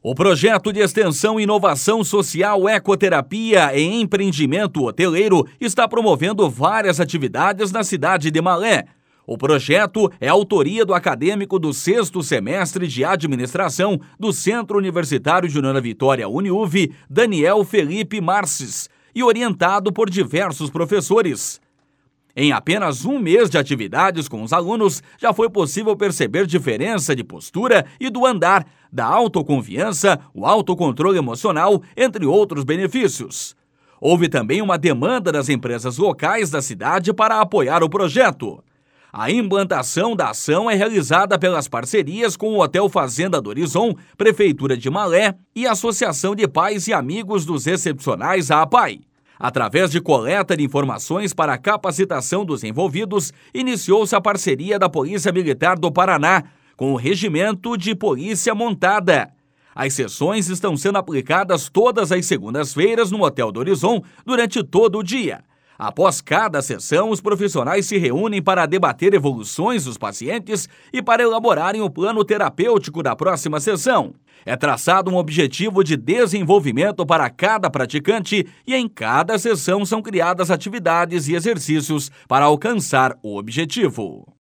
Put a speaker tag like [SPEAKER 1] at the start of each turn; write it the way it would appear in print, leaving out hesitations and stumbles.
[SPEAKER 1] O projeto de extensão e inovação social, ecoterapia e empreendimento hoteleiro está promovendo várias atividades na cidade de Malé. O projeto é autoria do acadêmico do 6º semestre de administração do Centro Universitário de União da Vitória, Uniuv, Daniel Felipe Marces, e orientado por diversos professores. Em apenas um mês de atividades com os alunos, já foi possível perceber diferença de postura e do andar, da autoconfiança, o autocontrole emocional, entre outros benefícios. Houve também uma demanda das empresas locais da cidade para apoiar o projeto. A implantação da ação é realizada pelas parcerias com o Hotel Fazenda do Horizon, Prefeitura de Malé e Associação de Pais e Amigos dos Excepcionais, a APAI. Através de coleta de informações para a capacitação dos envolvidos, iniciou-se a parceria da Polícia Militar do Paraná com o Regimento de Polícia Montada. As sessões estão sendo aplicadas todas as segundas-feiras no Hotel do Horizon durante todo o dia. Após cada sessão, os profissionais se reúnem para debater evoluções dos pacientes e para elaborarem o plano terapêutico da próxima sessão. É traçado um objetivo de desenvolvimento para cada praticante e em cada sessão são criadas atividades e exercícios para alcançar o objetivo.